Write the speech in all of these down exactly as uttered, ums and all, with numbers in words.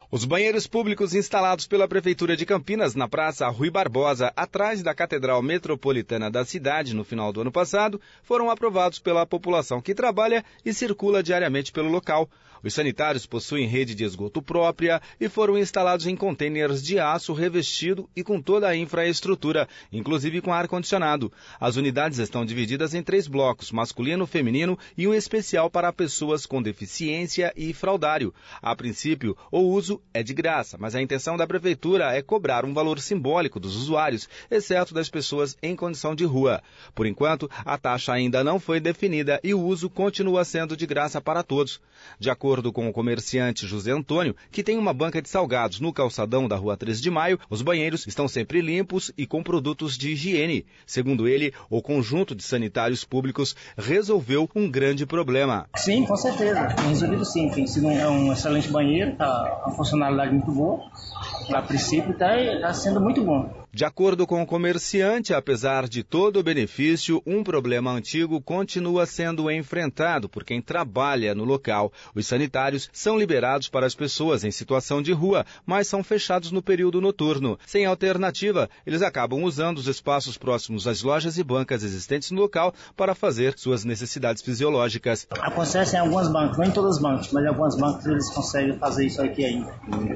Os banheiros públicos instalados pela Prefeitura de Campinas na Praça Rui Barbosa, atrás da Catedral Metropolitana da cidade, no final do ano passado, foram aprovados pela população que trabalha e circula diariamente pelo local. Os sanitários possuem rede de esgoto própria e foram instalados em contêineres de aço revestido e com toda a infraestrutura, inclusive com ar-condicionado. As unidades estão divididas em três blocos, masculino, feminino e um especial para pessoas com deficiência e fraldário. A princípio, o uso é de graça, mas a intenção da Prefeitura é cobrar um valor simbólico dos usuários, exceto das pessoas em condição de rua. Por enquanto, a taxa ainda não foi definida e o uso continua sendo de graça para todos. De acordo com o comerciante José Antônio, que tem uma banca de salgados no calçadão da Rua treze de maio, os banheiros estão sempre limpos e com produtos de higiene. Segundo ele, o conjunto de sanitários públicos resolveu um grande problema. Sim, com certeza. Tem resolvido sim. Tem sido um, é um excelente banheiro, tá, a funcionalidade muito boa. A princípio está tá sendo muito bom. De acordo com o comerciante, apesar de todo o benefício, um problema antigo continua sendo enfrentado por quem trabalha no local. Os sanitários são liberados para as pessoas em situação de rua, mas são fechados no período noturno. Sem alternativa, eles acabam usando os espaços próximos às lojas e bancas existentes no local para fazer suas necessidades fisiológicas. Acontece em algumas bancas, não em todas as bancas, mas em algumas bancas eles conseguem fazer isso aqui ainda.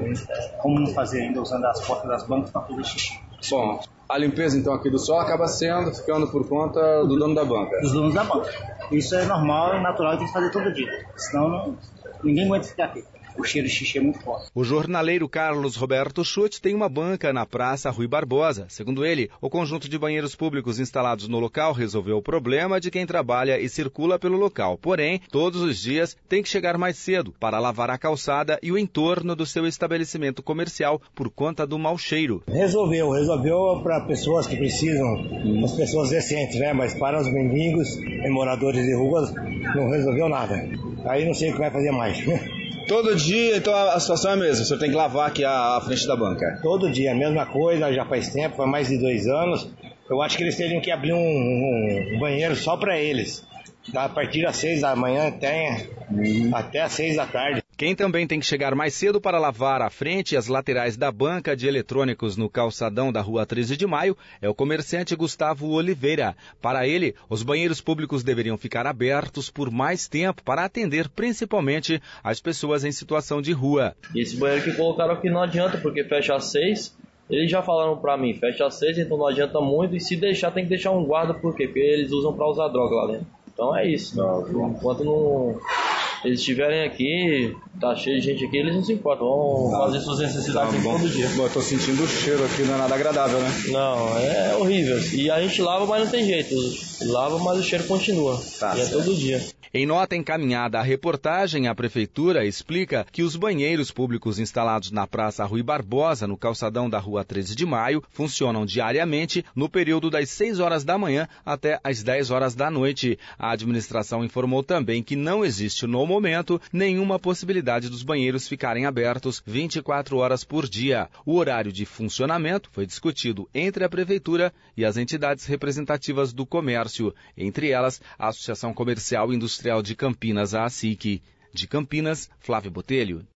Como não fazer ainda, usando as portas das bancas para fazer xixi. Bom, a limpeza então aqui do sol acaba sendo, ficando por conta do dono da banca. Dos donos da banca. Isso é normal e natural, tem que fazer todo dia. Senão não, ninguém aguenta ficar aqui. O cheiro de xixi é muito forte. O jornaleiro Carlos Roberto Schutt tem uma banca na Praça Rui Barbosa. Segundo ele, o conjunto de banheiros públicos instalados no local resolveu o problema de quem trabalha e circula pelo local. Porém, todos os dias tem que chegar mais cedo para lavar a calçada e o entorno do seu estabelecimento comercial por conta do mau cheiro. Resolveu, resolveu para pessoas que precisam, as pessoas decentes, né? Mas para os mendigos e moradores de ruas não resolveu nada. Aí não sei o que vai fazer mais. Todo dia, então a situação é a mesma, o senhor tem que lavar aqui a, a frente da banca. Todo dia, a mesma coisa, já faz tempo, faz mais de dois anos. Eu acho que eles teriam que abrir um, um, um banheiro só para eles. A partir das seis da manhã até, até às seis da tarde. Quem também tem que chegar mais cedo para lavar a frente e as laterais da banca de eletrônicos no calçadão da Rua treze de maio é o comerciante Gustavo Oliveira. Para ele, os banheiros públicos deveriam ficar abertos por mais tempo para atender principalmente as pessoas em situação de rua. E esse banheiro que colocaram aqui não adianta porque fecha às seis. Eles já falaram para mim, fecha às seis, então não adianta muito. E se deixar, tem que deixar um guarda, por quê? Porque eles usam para usar droga lá dentro. Então é isso. Enquanto não... eles estiverem aqui, tá cheio de gente aqui, eles não se importam, vão fazer suas necessidades tá todo dia. Bom, eu tô sentindo o cheiro aqui, não é nada agradável, né? Não, é horrível. E a gente lava, mas não tem jeito. Lava, mas o cheiro continua. Tá, e é todo dia. Em nota encaminhada à reportagem, a Prefeitura explica que os banheiros públicos instalados na Praça Rui Barbosa, no calçadão da Rua treze de maio, funcionam diariamente no período das seis horas da manhã até as dez horas da noite. A administração informou também que não existe no momento nenhuma possibilidade dos banheiros ficarem abertos vinte e quatro horas por dia. O horário de funcionamento foi discutido entre a Prefeitura e as entidades representativas do comércio, entre elas a Associação Comercial e Industrial de Campinas, a ASIC. De Campinas, Flávio Botelho.